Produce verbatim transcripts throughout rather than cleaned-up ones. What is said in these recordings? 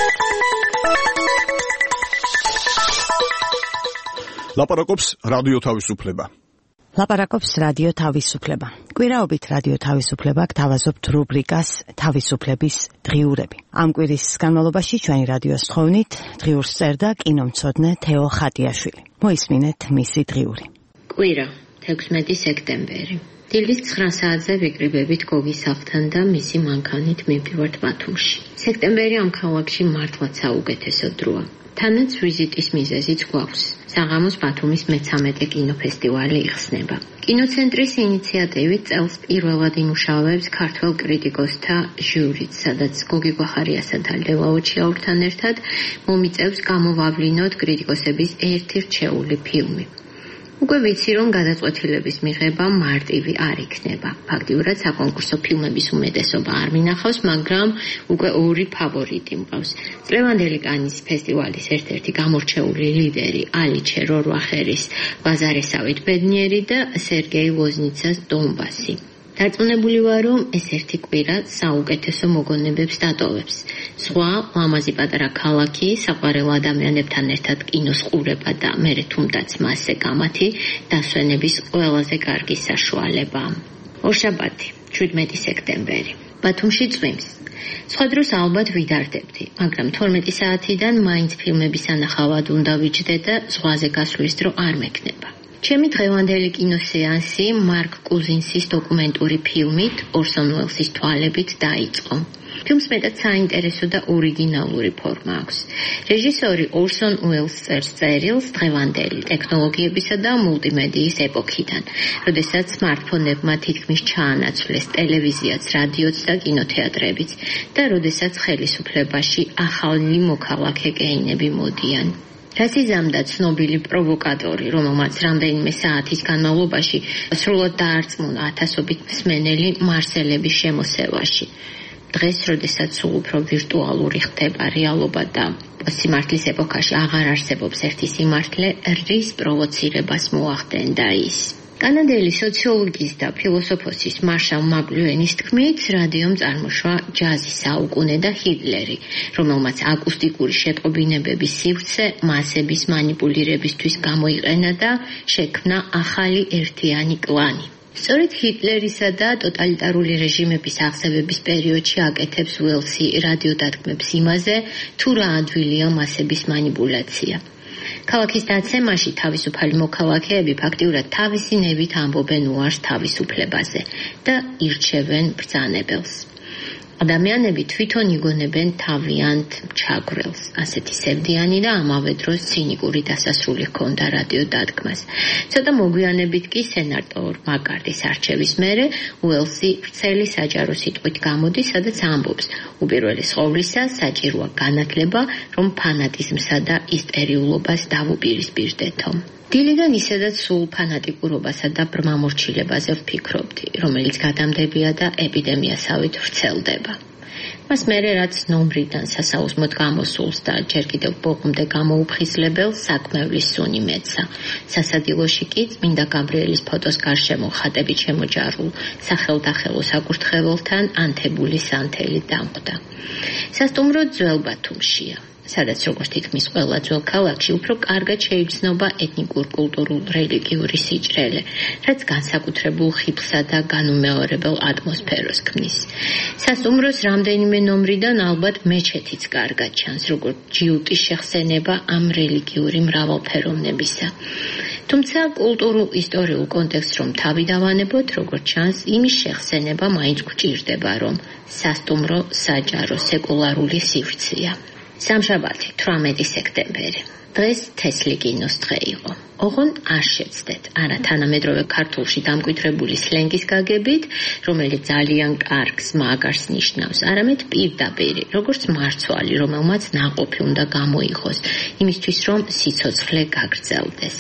ლაპარაკობს რადიო თავისუფლება. ლაპარაკობს რადიო თავისუფლება. კვირაობით რადიო თავისუფლება გთავაზობთ რუბრიკას თავისუფლების დღიურები. ამ კვირის განმავლობაში ჩვენი რადიოს თხოვნით დღიურს წერდა კინომცოდნე თეო ხატიაშვილი. მოისმინეთ მისი დღიური. კვირა, თექვსმეტი სექტემბერი. დილის ცხრა საათზე ვიკრიბებით გოგის სახლთან და მისი მანქანით მივდივართ ბათუმში. სექტემბერი ამ ქალაქში მართლაც საუკეთესო დროა. თანაც ვიზიტის მიზეზიც გვაქვს. საღამოს ბათუმის მეცამეტე კინოფესტივალი იხსნება. კინოცენტრის ინიციატივით წელს პირველად იმუშავებს ქართველ კრიტიკოსთა ჟიურიც, სადაც გოგი გვახარიასა და ლელა ოჩიაურთან ერთად მომიწევს გამოვავლინოთ კრიტიკოსების ერთი რჩეული ფილმი. უკვე ვიცი, რომ გადაწყვეტილების მიღება მარტივი არ იქნება. ფაქტიურად საკონკურსო ფილმების უმეტესობა არ მინახავს, მაგრამ უკვე ორი ფავორიტი მყავს. წლევანდელი კანის ფესტივალის ერთ-ერთი გამორჩეული ლიდერი ალიჩე რორვახერის ლაზარესავით ბედნიერი და სერგეი ვოზნიცას დონბასი. დარწმუნებული ვარ, რომ ეს ერთი კვირა საუკეთესო მოგონებებს დატოვებს. სხვა ლამაზი პატარა ქალაქი, საყვარელ ადამიანებთან ერთად კინოს ყურება და მერე თუნდაც მასზე გამათი დასვენების ყველაზე კარგი საშუალება. ორშაბათი, შვიდმეტი სექტემბერი. ბათუმში წვიმს. სხვა დროს ალბათ ვიდარდებდი, მაგრამ თორმეტი საათიდან მაინც ფილმების ანახავად უნდა ვიჯდე და ზღვაზე გასვლის დრო არ მექნება. ჩემი დღევანდელი კინოსეანსი მარკ კუზინსის დოკუმენტური ფილმით ორსონ უელსის თვალებით დაიწყო. ფილმს მეტად საინტერესო და ორიგინალური ფორმა აქვს. რეჟისორი ორსონ უელს წერს წერილს დღევანდელი ტექნოლოგიებისა და მულტიმედიის ეპოქიდან, როდესაც სმარტფონებმა თითქმის ჩაანაცვლეს ტელევიზიაც, რადიოც და კინოთეატრებიც და როდესაც ხელისუფლებაში ახალი მოქალაქე გეინები მოდიან. რაც იზამდა ცნობილი პროვოკატორი, რომელმაც რამდენიმე საათის განმავლობაში სრულად დაარწმუნა ათასობით მსმენელი მარსელების შემოსევაში. დღეს, როდესაც სულ უფრო ვირტუალური ხდება რეალობა და სიმართლის ეპოქაში აღარ არსებობს ერთი სიმართლე, რის პროვოცირებას მოახდენდა ის. კანადელი სოციოლოგის და ფილოსოფოსის მარშალ მაკლუენის თქმით, რადიომ წარმოშვა ჯაზის საუკუნე და ჰიტლერი, რომელმაც აკუსტიკური შეტყობინებების სივრცე მასების მანიპულირებისთვის გამოიყენა და შექმნა ახალი ერთიანი კლანი. სწორედ ჰიტლერისა და ტოტალიტარული რეჟიმების აღზევების პერიოდში აკეთებს უელსი რადიოდადგმებს იმაზე, თუ რა ადვილია მასების მანიპულაცია. ქალაქის დაცემაში თავისუფალი მოქალაქეები ფაქტიურად თავისი ნებით ამბობენ უარს თავისუფლებაზე და ირჩევენ ბრძანებელს. ადამიანები თვითონ იგონებენ თავიანთ ჩაგვრელს. ასეთი სევდიანი და ამავე დროს ცინიკური დასასრული ჰქონდა რადიოდადგმას. ცოტა მოგვიანებით კი სენატორ მაკარტის არჩევის მერე უელსი ვრცელი საჯარო სიტყვით გამოდის, სადაც ამბობს, უპირველეს ყოვლისა საჭიროა განათლება, რომ ფანატიზმსა და ისტერიულობას დავუპირისპირდეთო. დილიდან ისედაც სულ ფანატიკურობასა და ბრმამორჩილებაზე ვფიქრობდი, რომელიც გადამდებია და ეპიდემიასავით ვრცელდება. მას მერე რაც ნომრიდან სასაუზმოდ გამოსულს და ჯერ კიდევ ბოლომდე გამოუფხიზლებელ საკმევლის სუნი მეცა. სასადილოში კი წმინდა გაბრიელის ფოტოს გარშემო ხატებით შემოჯარულ სახელდახელო საკურთხეველთან ანთებული სანთელი დამყდა. სასტუმრო ძველ ბათუმშია, სადაც როგორც თითქმის ყველა ძველ ქალაქში უფრო კარგად შეიგრძნობა ეთნიკურ, კულტურულ, რელიგიური სიჭრელე, რაც განსაკუთრებულ ხიბლსა და განუმეორებელ ატმოსფეროს ქმნის. სასტუმროს რამდენიმე ნომრიდან ალბათ მეჩეთიც კარგად ჩანს, როგორც ჯიუტის შეხსენება ამ რელიგიური მრავალფეროვნებისა. თუმცა კულტურულ ისტორიულ კონტექსტს რომ თავი დავანებოთ, როგორც ჩანს, იმის შეხსენება მაინც გვჭირდება, რომ სასტუმრო საჯარო სეკულარული სივრცეა. სამშაბათი, თვრამეტი სექტემბერი. დღეს თესლი კინოს დღე იყო. ოღონ არ შეცდეთ, არა თანამედროვე ქართულში დამკვიდრებული სლენგის გაგებით, რომელიც ძალიან კარგს მაგარს ნიშნავს, არამედ პირდაპირი, როგორც მარცვალი, რომელმაც ნაყოფი უნდა გამოიღოს, იმისთვის რომ სიცოცხლე გაგრძელდეს.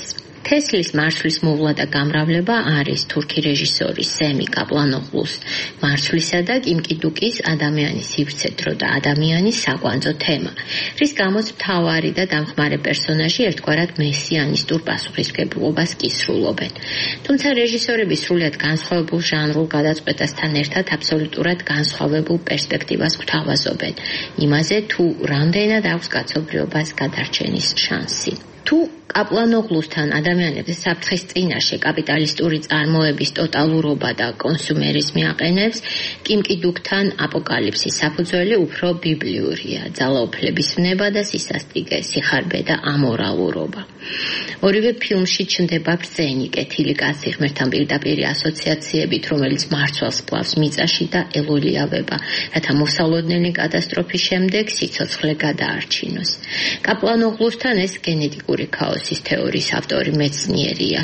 თესლის მარცვლის მოვლა და გამრავლება არის თურქი რეჟისორის სემი კაპლანოღლუს მარცვლისა და კიმ კიდუკის ადამიანის სივრცე-დრო და ადამიანის საკვანძო თემა, რის გამოც მთავარი და დამხმარე პერსონაჟი ერთგვარად მესიანისტურ პასუხისმგებლობას კისრულობენ. თუმცა რეჟისორები სრულიად განსხვავებულ ჟანრულ გადაწყვეტასთან ერთად აბსოლუტურად განსხვავებულ პერსპექტივას გვთავაზობენ იმაზე, თუ რამდენად აქვს კაცობრიობას გადარჩენის შანსი. თუ კაპლანოღლუსთან ადამიანებს საფრთხის წინაშე კაპიტალისტური წარმოების ტოტალურობა და კონსუმერიზმი აყენებს, კიმ კიდუკთან აპოკალიფსის საფუძველი უფრო ბიბლიურია, ძალაუფლების ვნება და სისასტიკე, სიხარბე და ამორალურობა. ორივე ფილმში ჩნდება ბრძენი კეთილი კაცი ღმერთთან პირდაპირი ასოციაციებით, რომელიც მარცვალს კლავს მიწაში და ელოლიავება, რათა მოსალოდნელი კატასტროფის შემდეგ სიცოცხლე გადაარჩინოს. კაპლანოღლუსთან ეს გენეტიკური ქაოსის თეორიის ავტორი მეცნიერია.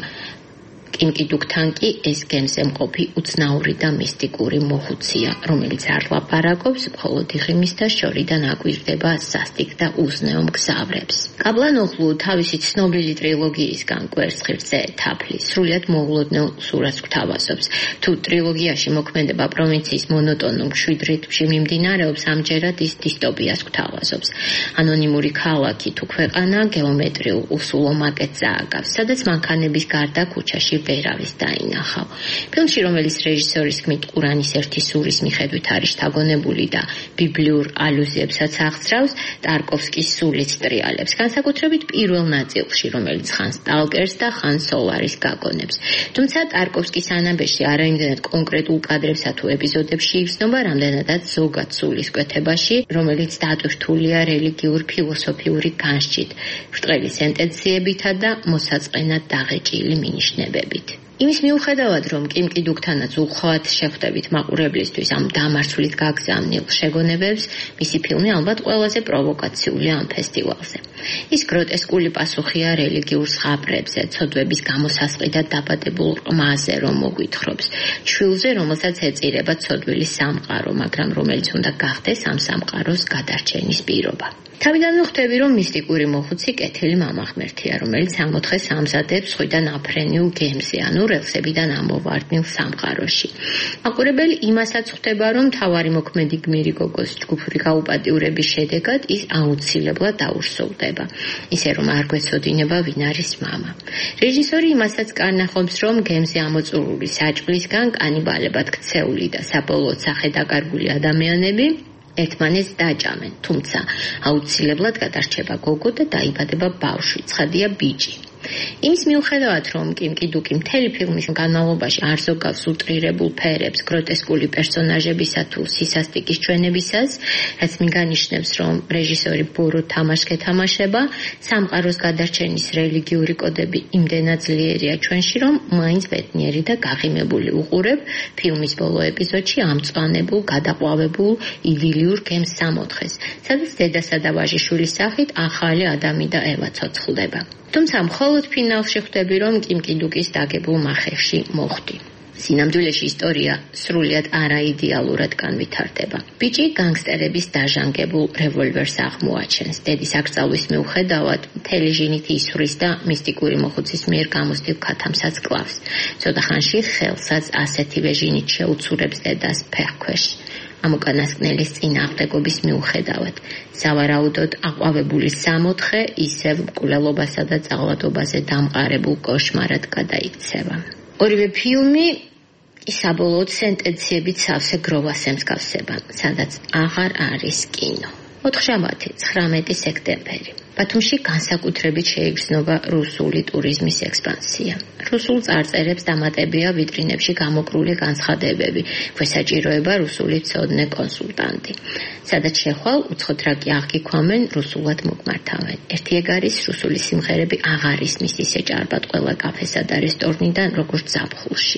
კიმ კიდუკთან კი ეს გემზე მყოფი უცნაური და მისტიკური მოხუცია, რომელიც არ ლაპარაკობს, მხოლოდ იღიმის და შორიდან აკვირდება სასტიკ და უზნეო მგზავრებს. კაპლანოღლუ თავისი ცნობილი ტრილოგიისგან კვერცხირზე თაფლის სრულიად მოულოდნელ სურათს გვთავაზობს. თუ ტრილოგიაში მოქმედება პროვინციის მონოტონურ მშვიდ რიტმში მიმდინარეობს, ამჯერად ის დინასტიას გვთავაზობს. ანონიმური ქალაქი თუ ქვეყანა გეომეტრიულ უსულო მაკეტს ააგავს, სადაც მანქანების გარდა ქუჩაში ვერავის დაინახავ. ფილმში, რომელიც რეჟისორის თქმით ყურანის ერთი სურის მიხედვით არის შთაგონებული და ბიბლიურ ალუზიებსაც აღძრავს, ტარკოვსკის სულით ტრიალებს, განსაკუთრებით პირველ ნაწილში, რომელიც ხან სტალკერს და ხან სოლარის გაგონებს. თუმცა ტარკოვსკის ანაბეში არა იმდენად კონკრეტულ კადრებსა თუ ეპიზოდებში იგრძნობა, რამდენადაც ზოგად სულის კვეთებაში, რომელიც დატვირთულია რელიგიურ ფილოსოფიური განსჯით, ბრტყელი სენტენციებითა და მოსაწყენად დაღეჭილი მინიშნებებით. იმის მიუხედავად, რომ კიმ კიდუკთანაც უხვად შეხვდებით მაყურებლისთვის ამ დამარცვლით გაგზავნილ შეგონებებს, მისი ფილმი ალბათ ყველაზე პროვოკაციული ამ ფესტივალზე. ის გროტესკული პასუხია რელიგიურ ზღაპრებზე, ცოდვების გამოსასყიდ და დაბადებულ ყმაზე, რომ მოგვითხრობს, ჩვილზე, რომელსაც ეწირება ცოდვილის სამყარო, მაგრამ რომელიც უნდა გახდეს ამ სამყაროს გადარჩენის პირობა. თავიდან ვხვდები, რომ მისტიკური მოხუცი კეთილი მამაღმერთია, რომელიც ამოთხეს ამზადებს ზღვიდან აფრენილ გემზე, ანუ რელსებიდან ამოვარდნილ სამყაროში. მაყურებელი იმასაც ხვდება, რომ მთავარი მოქმედი გმირი გოგოს ჯგუფური გაუპატიურების შედეგად ის აუცილებლად დაურსოლდება, ისე რომ არ გვეცოდინება ვინ არის მამა. რეჟისორი იმასაც კარნახობს, რომ გემზე ამოწურული საჭმლისგან კანიბალებად ქცეული და საბოლოოდ სახედაკარგული ადამიანები ერთმანეთს დაჭამენ, თუმცა აუცილებლად გადარჩება გოგო და დაიბადება ბავშვი, ცხადია ბიჭი. იმის მიუხედავად, რომ კიმ კიდუკი მთელი ფილმის განმავლობაში არ ზოგავს უტრირებულ ფერებს გროტესკული პერსონაჟებისა თუ სისასტიკის ჩვენებისას, რაც მიგანიშნებს, რომ რეჟისორი ბორო თამაშს გეთამაშება, სამყაროს გადარჩენის რელიგიური კოდები იმდენად ძლიერია ჩვენში, რომ მაინც ბედნიერი და გაღიმებული უყურებ ფილმის ბოლო ეპიზოდში ამწვანებულ, გადაყვავებულ იდილიურ გემს სამოთხეს, სადაც დედასა და ვაჟიშვილის სახით ახალი ადამი და ევა ცოცხლდება. თუმცა მხოლოდ ფინალში ხვდები, რომ კიმ კიდუკის დაგებულ მახეში მოხვდი. სინამდვილეში ისტორია სრულიად არაიდეალურად განვითარდება. ბიჭი განგსტერების დაჟანგებულ რევოლვერს აღმოაჩენს. დედის აკრძალვის მიუხედავად, მთელი ჟინით ისვრის და მისტიკური მოხუცის მიერ გამოსდივ ქათამსაც კლავს. ცოტა ხანში ხელსაც ასეთივე ჟინით შეუცურებს დედას ფეხქვეშ. ამ უკანასკნელის წინააღმდეგობის მიუხედავად, სავარაუდოდ აყვავებული სამოთხე ისევ მკვლელობასა და ძალადობაზე დამყარებულ კოშმარად გადაიქცევა. ორივე ფილმი საბოლოოდ სენტენციებით სავსე გროვას ემსგავსება, სადაც აღარ არის კინო. ოთხშაბათი, ცხრამეტი სექტემბერი. ბათუმში განსაკუთრებით შეიგრძნობა რუსული ტურიზმის ექსპანსია. რუსულ წარწერებს დამატებია ვიტრინებში გამოკრული განცხადებები, გვესაჭიროება რუსული მცოდნე კონსულტანტი. სადაც შეხვალ უცხოთრაკი აღგიქვამენ, რუსულად მოგმართავენ. ერთი ეგ არის რუსული სიმღერები აღარ ისმის ისე ჭარბად ყველა კაფესა და რესტორნიდან, როგორც ზაფხულში.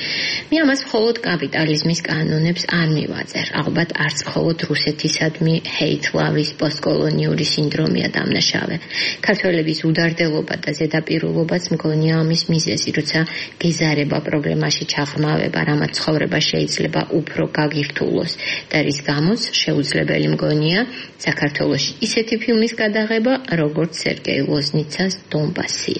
მე ამას მხოლოდ კაპიტალიზმის კანონებს არ მივაწერს, ალბათ არც მხოლოდ რუსეთისადმი ჰეით-ლავის პოსტკოლონიური სინდრომია დამნაშავე. ქართველების უდარდელობა და ზედაპირულობაც მგონია ამის მიზეზი, როცა გეზარება პრობლემაში ჩაღრმავება, რამაც ცხოვრება შეიძლება უფრო გაგირთულოს და რის გამოც შეუძლებელი მგონია საქართველოში ისეთი ფილმის გადაღება, როგორც სერგეი ლოზნიცას დონბასია.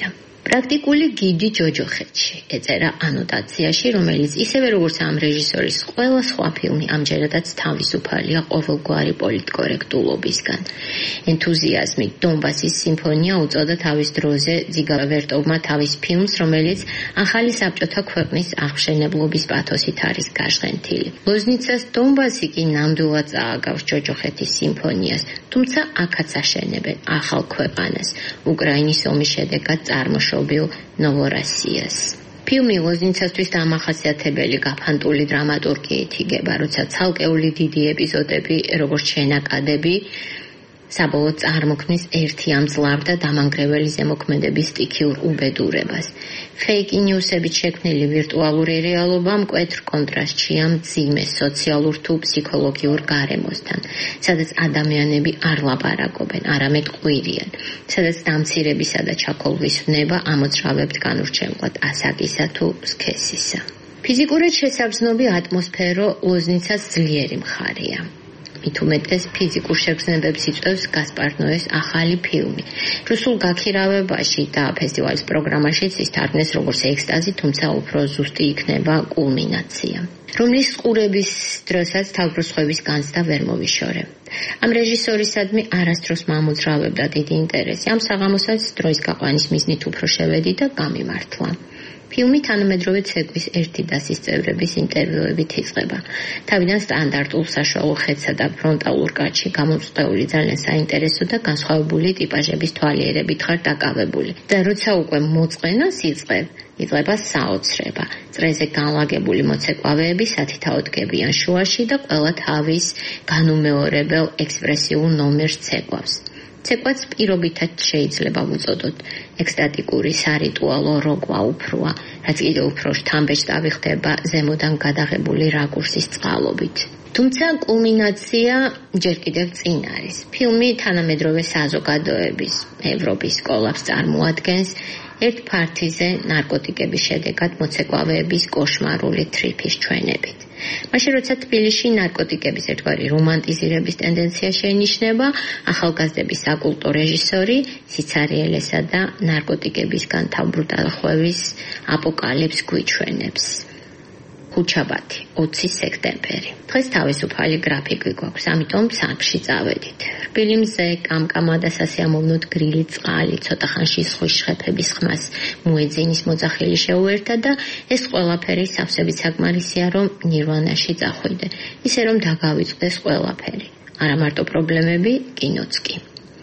პრაქტიკული გიდი ჯოჯოხეთში ეწერა ანოტაციაში, რომელიც ისევე როგორც ამ რეჟისორის ყველა სხვა ფილმი ამჯერადაც თავისუფალია ყოველგვარი პოლიტკორექტულობისგან. ენთუზიაზმით დონბასის სიმფონია უწოდა თავის დროზე ძიგა ვერტოვმა თავის ფილმს, რომელიც ახალი საბჭოთა ქვეყნის აღმშენებლობის პათოსით არის გაჟღენთილი. ლოზნიცას დონბასი კი ნამდვილად წააგავს ჯოჯოხეთის სიმფონიას, თუმცა აქაც აშენებენ ახალ ქვეყანას, უკრაინის ომის შედეგად წარმოშობილ ნოვოროსიას. ფილმი ლოზნიცასთვის დამახასიათებელი გაფანტული დრამატურგიით იგება, როცა ცალკეული დიდი ეპიზოდები, როგორც შენაკადები, საბოლოოდ წარმოქმნის ერთი ამ ძლავრ და დამანგრეველი ზემოქმედების სტიქიურ უბედურებას. ფეიკი ნიუსებით შექმნილი ვირტუალური რეალობა მკვეთრ კონტრასტშია მძიმე სოციალურ თუ ფსიქოლოგიურ გარემოსთან, სადაც ადამიანები არ ლაპარაკობენ, არამედ ყვირიან, სადაც დამცირებისა და ჩაქოლვის ვნება ამოძრავებთ განურჩევლად ასაკისა თუ სქესისა. ფიზიკურად შესაბზნობი ატმოსფერო ლოზნიცას ძლიერი მხარეა. მით უმეტეს ფიზიკურ შეგრძნებებს იწვევს გასპარ ნოეს ახალი ფილმი. რუსულ გაქირავებაში და ფესტივალის პროგრამაშიც ის თარგმნეს როგორც ექსტაზი, თუმცა უფრო ზუსტი იქნება კულმინაცია, რომლის ყურების დროსაც თავბრუსხვევის განცდა ვერ მოვიშორე. ამ რეჟისორისადმი არასდროს მამოძრავებდა დიდი ინტერესი. ამ საღამოსაც დროის გაყვანის მიზნით უფრო შევედი და გამიმართლა. ფილმი თანამედროვე ცეკვის ერთი დასის წევრების ინტერვიუებით იწყება. თავიდან სტანდარტულ საშუალო ხედსა და ფრონტალურ კადრში გამოწვეული ძალიან საინტერესო და განსხვავებული ტიპაჟების თვალიერებით ხარ დაკავებული. და როცა უკვე მოწყენას იწყებ, იწყება საოცრება. წრეზე განლაგებული მოცეკვავეები სათითაოდ დგებიან შუაში და ყველა თავის განუმეორებელ ექსპრესიულ ნომერს ცეკვავს. ცეკვაც პირობითად შეიძლება ვუწოდოთ ექსტატიკური სარიტუალო როგვა უფროა, რაც კიდევ უფრო შთამბეჭდავი ხდება ზემოდან გადაღებული რაკურსის წყალობით. თუმცა კულმინაცია ჯერ კიდევ წინ არის. ფილმი თანამედროვე საზოგადოების ევროპის კოლაფს წარმოადგენს ერთ ფართიზე ნარკოტიკების შედეგად მოცეკვავეების კოშმარული თრიფის ჩვენებით. მაშინ როცა თბილისში ნარკოტიკების ერთგვარი რომანტიზირების ტენდენცია შეინიშნება, ახალგაზრდების საკულტო რეჟისორი სიცარიელესა და ნარკოტიკებისგან თავბრუტალხვევის აპოკალიფს გვიჩვენებს. ხუთშაბათი, ოცი სექტემბერი. დღეს თავისუფალი გრაფიკი გვაქვს, ამიტომ სახლში წავედით. რბილი მზე, კამკამა და სასიამოვნოდ გრილი წყალი, ცოტა ხანში ზღვის შხეფების ხმას მუეძინის მოძახილი შეუერთა და ეს ყველაფერი სავსებით საკმარისია, რომ ნირვანაში წახვიდე. ისე რომ დაგავიწყდეს ყველაფერი. არა მარტო პრობლემები, კინოც კი.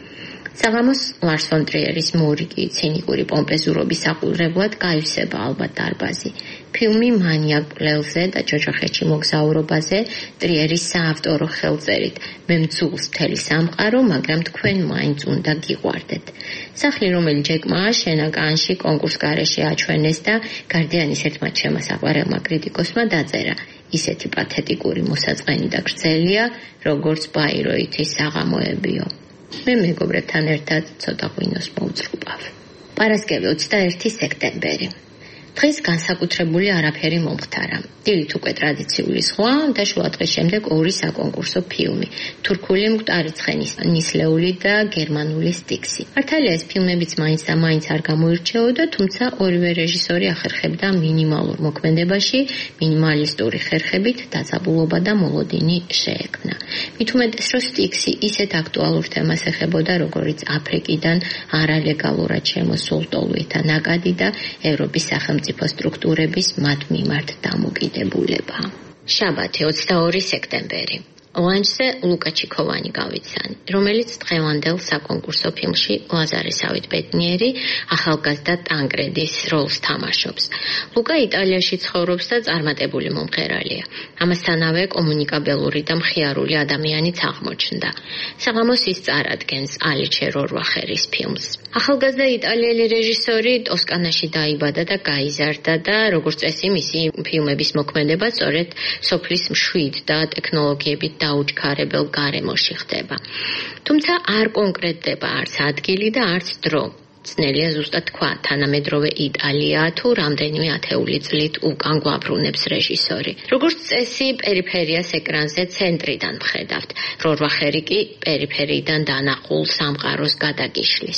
საღამოს ლარს ფონ ტრიერის მორიგი ცინიკური პომპეზურობის საყურებლად გაივსება ალბათ დარბაზი. ფილმი მანიაკ პლელზე და ჯოჯოხეთში მოგზაურობაზე ტრიერის საავტორო ხელწერით. მე მძულს მთელი სამყარო, მაგრამ თქვენ მაინც უნდა გიყვარდეთ. სახლი, რომელიც ჯეკმა შენაკანში კონკურს გარეშე აჩვენეს და გარდიანის ერთმა ჩემმა საყვარელმა კრიტიკოსმა დაწერა. ისეთი პათეტიკური მოსაწყენი და გრძელია, როგორც ბაიროითის საღამოებიო. მე მეგობრებთან ერთად ცოტა ღვინოს მოვწრუბავ. პარასკევი ოცდაერთი სექტემბერი. დღეს განსაკუთრებული არაფერი მომხდარა. დილით უკვე ტრადიციული სხვა და შუადღის შემდეგ ორი საკონკურსო ფილმი. თურქული მკვდარი ცხენის ნისლეული და გერმანული სტიქსი. მართალია ეს ფილმებიც მაინც და მაინც არ გამოირჩეოდა, თუმცა ორივე რეჟისორი ახერხებდა მინიმალურ მოქმედებაში, მინიმალისტური ხერხებით დაძაბულობა და მოლოდინი შეექმნა. მით უმეტეს, რომ სტიქსი ისეთ აქტუალურ თემას ეხებოდა, როგორიც აფრიკიდან არალეგალურად შემოსულ ტოლვითა ნაკადი და ევროპის სახელმწიფო სტრუქტურების მათ მიმართ დამოკიდებულება. შაბათი ოცდაორი სექტემბერი. ლანჩზე ლუკა ჩიქოვანი გავიცანი, რომელიც დღევანდელ საკონკურსო ფილმში ლაზარესავით ბედნიერი ახალგაზრდა ტანგრედის როლს თამაშობს. ლუკა იტალიაში ცხოვრობს და წარმატებული მომღერალია. ამასთანავე კომუნიკაბელური და მხიარული ადამიანიც აღმოჩნდა. საღამოს ის წარადგენს ალიჩე რორვახერის ფილმს. ახალგაზრდა იტალიელი რეჟისორი ტოსკანაში დაიბადა და გაიზარდა და როგორც წესი მისი ფილმების მოქმედება სწორედ სოფლის მშვიდ და ტექნოლოგიებით დაუჩქარებელ გარემოში ხდება. თუმცა არ კონკრეტდება არც ადგილი და არც დრო. ძნელია ზუსტად თქვა, თანამედროვე იტალია თუ რამდენიმე ათეული წლით უკან გვაბრუნებს რეჟისორი. როგორც წესი, პერიფერიას ეკრანზე ცენტრიდან ვხედავთ. რორვახერი კი პერიფერიიდან დანახულ სამყაროს გადაგიშლის.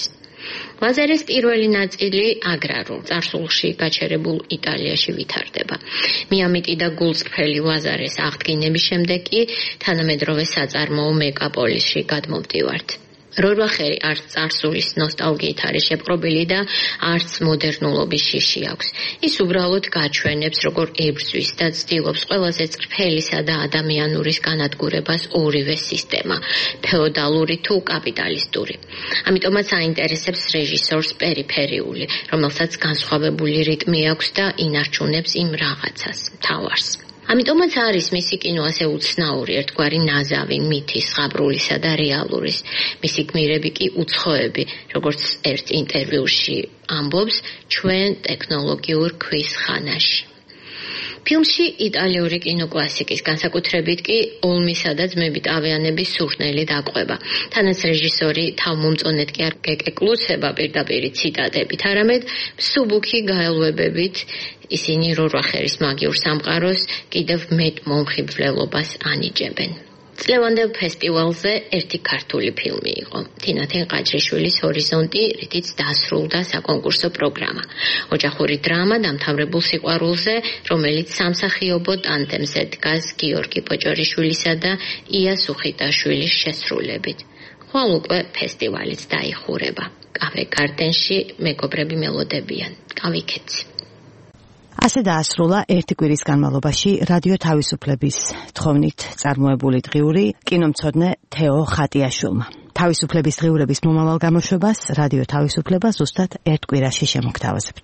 ლაზარეს პირველი ნაწილი აგრარულ წარსულში გაჩერებულ იტალიაში ვითარდება. მიამიტი და გულწრფელი ლაზარეს აღდგენების შემდეგ კი თანამედროვე საწარმოო მეკაპოლისში გადმოვდივართ. რორვახერი არც წარსულის ნოსტალგიით არის შეპყრობილი და არც მოდერნულობის შიში აქვს. ის უბრალოდ გაჩვენებს, როგორ ებრძვის და ცდილობს ყველაზე წრფელისა და ადამიანურის განადგურებას ორივე სისტემა, ფეოდალური თუ კაპიტალისტური. ამიტომაც აინტერესებს რეჟისორს პერიფერიული, რომელსაც განსხვავებული რიტმი აქვს და ინარჩუნებს იმ რაღაცას, მთავარს. ამიტომაც არის მისი კინო ასე უცნაური, ერთგვარი ნაზავი მითის, ღაბრულისა და რეალურის. მისი გმირები კი უცხოები, როგორც ერთ ინტერვიუში ამბობს, ჩვენ ტექნოლოგიურ ქვის ხანაში. ფილმში იტალიური კინოკლასიკის, განსაკუთრებით კი ოლმისა და ძმებით ავიანების სურნელი დაყვება. თანაც რეჟისორი თავმომწონედ კი არ გეკეკლუცება პირდაპირი ციტატებით, არამედ მსუბუქი გაელვებებით ისინი რორვახერის მაგიურ სამყაროს კიდევ მეტ მომხიბვლელობას ანიჭებენ. წლევანდელ ფესტივალზე ერთი ქართული ფილმი იყო. თინათინ ყაჩეშვილის ჰორიზონტი, რითიც დასრულდა საკონკურსო პროგრამა. ოჯახური დრამა დამთავრებულ სიყვარულზე, რომელიც სამსახიობო ტანდემზე დგას გიორგი პოჭორიშვილისა და ია სუხიტაშვილის შესრულებით. ხვალ უკვე ფესტივალიც დაიხურება. კავე გარდენში მეგობრები მელოდებიან. კავიქეცი. ასე დაასრულა ერთი კვირის განმავლობაში რადიო თავისუფლების თხოვნით წარმოებული დღიური კინომცოდნე თეო ხატიაშვილმა. თავისუფლების დღიურების მომავალ გამოშვებას რადიო თავისუფლება ზუსტად ერთ კვირაში შემოგთავაზებთ.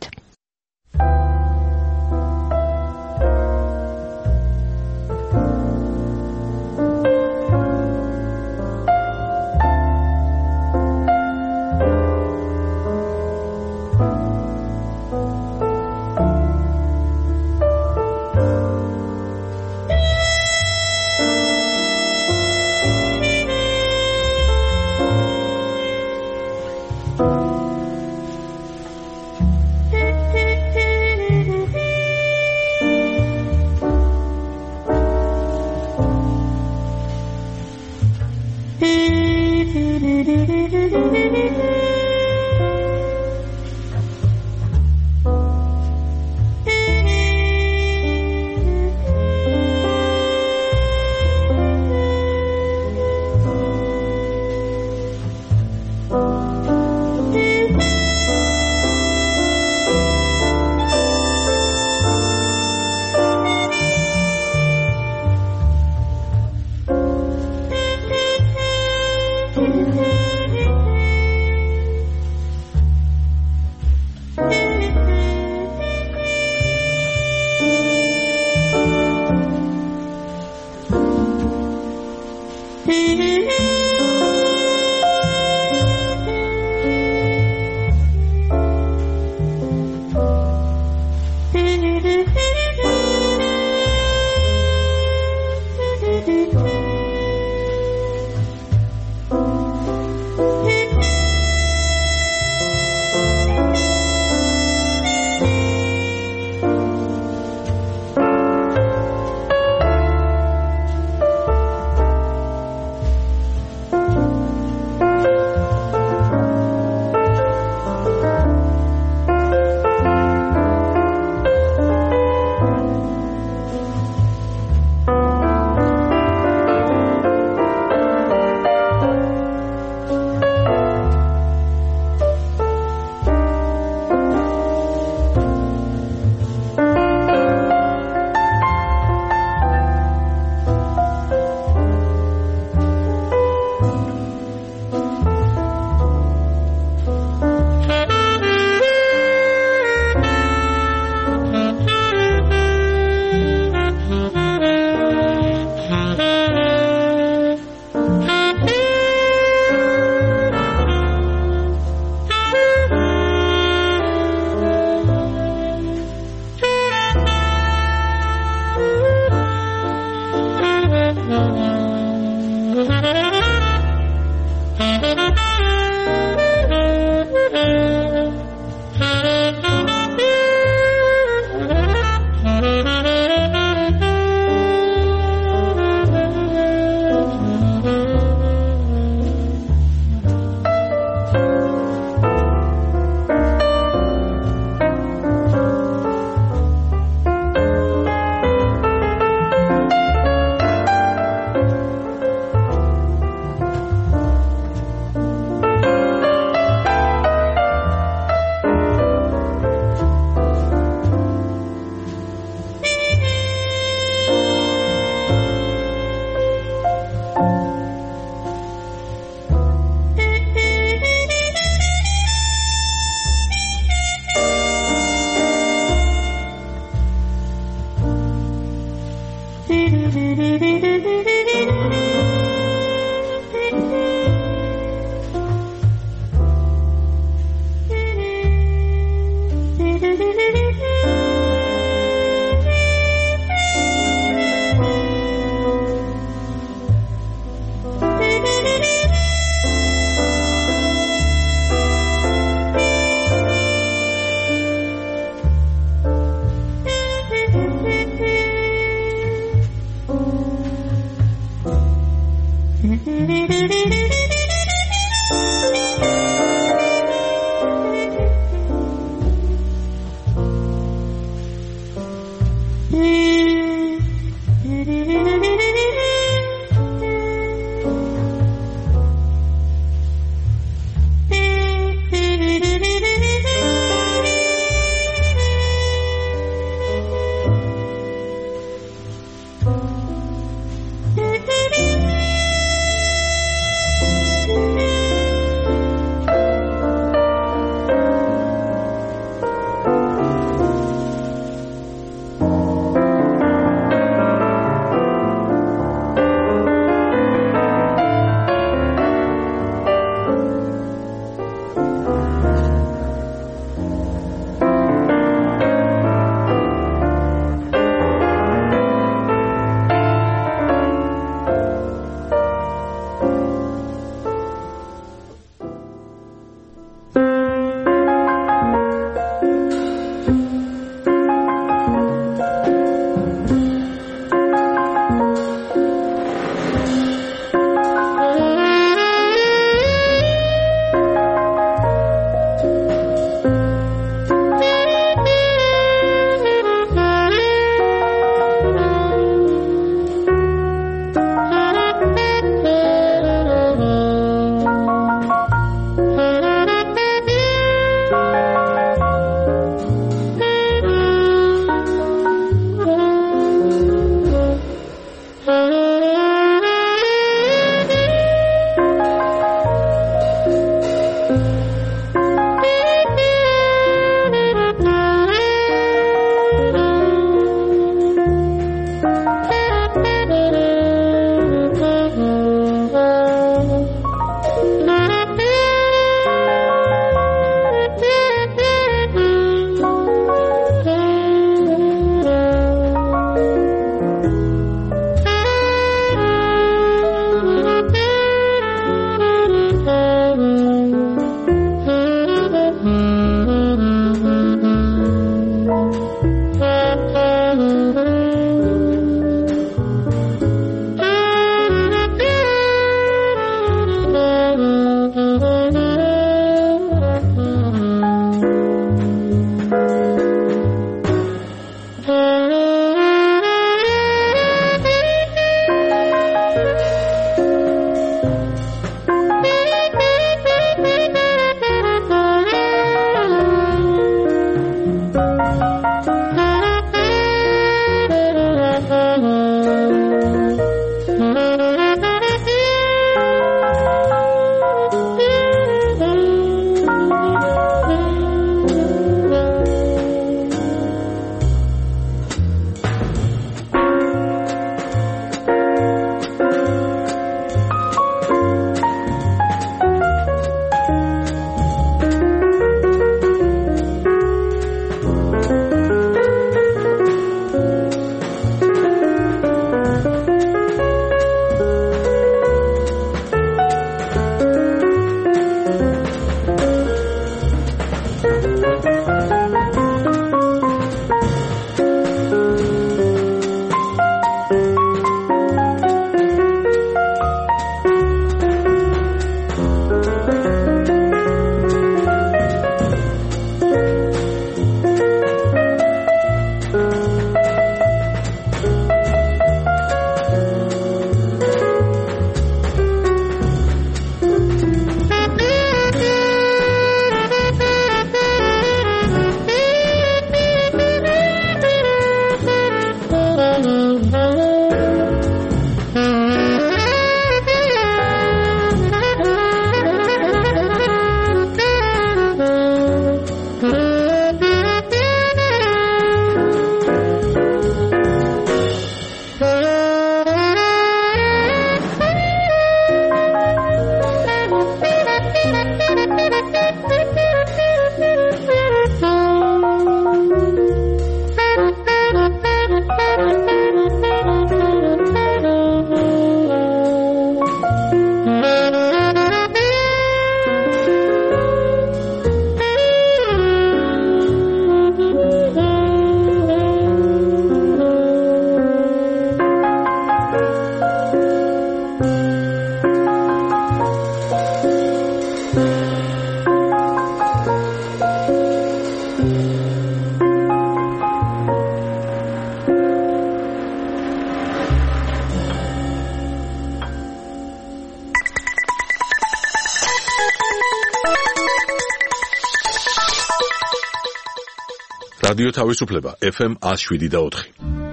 რადიო თავისუფლება ეფ ემ one oh seven და four.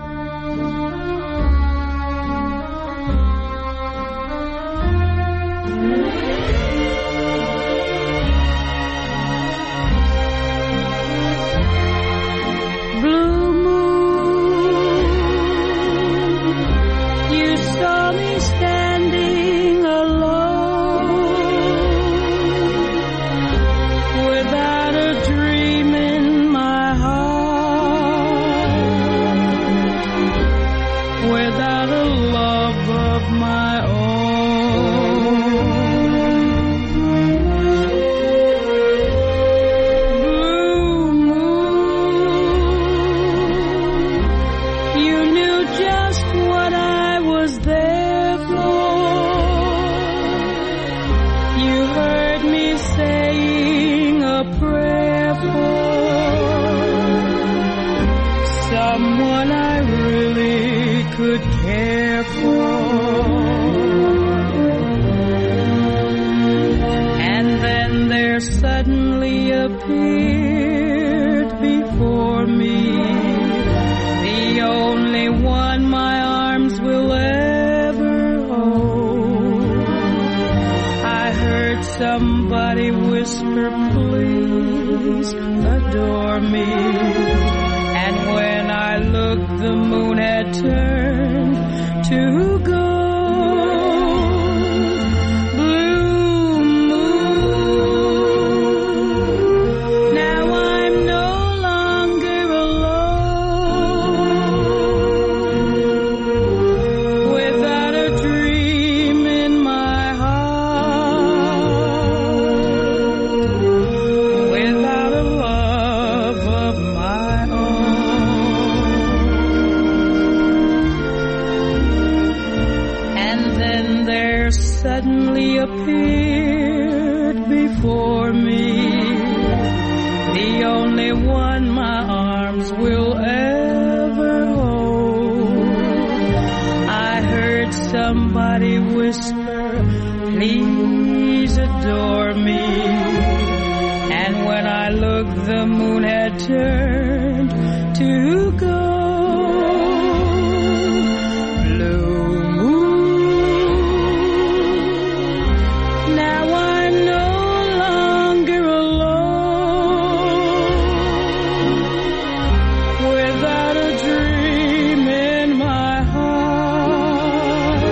Somebody whisper, please adore me. And when I looked, the moon had turned to gold. Blue moon, now I'm no longer alone. Without a dream in my heart, without a love of my own. And then there suddenly appeared before me the only one my arms will ever hold. I heard somebody whisper, please adore me. And when I looked, the moon had turned to gold. Blue moon, now I'm no longer alone. Without a dream in my heart,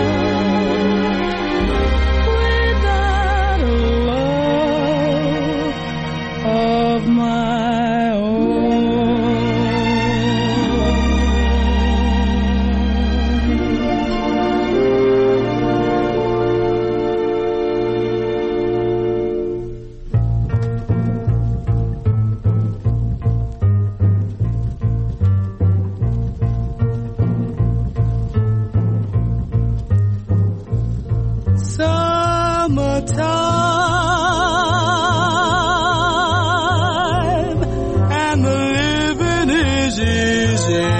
without a love of my own. Summertime, and the living is easy.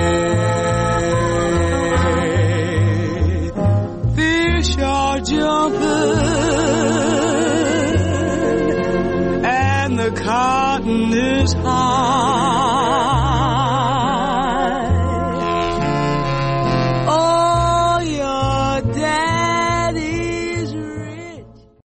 Fish are jumping, and the cotton is high.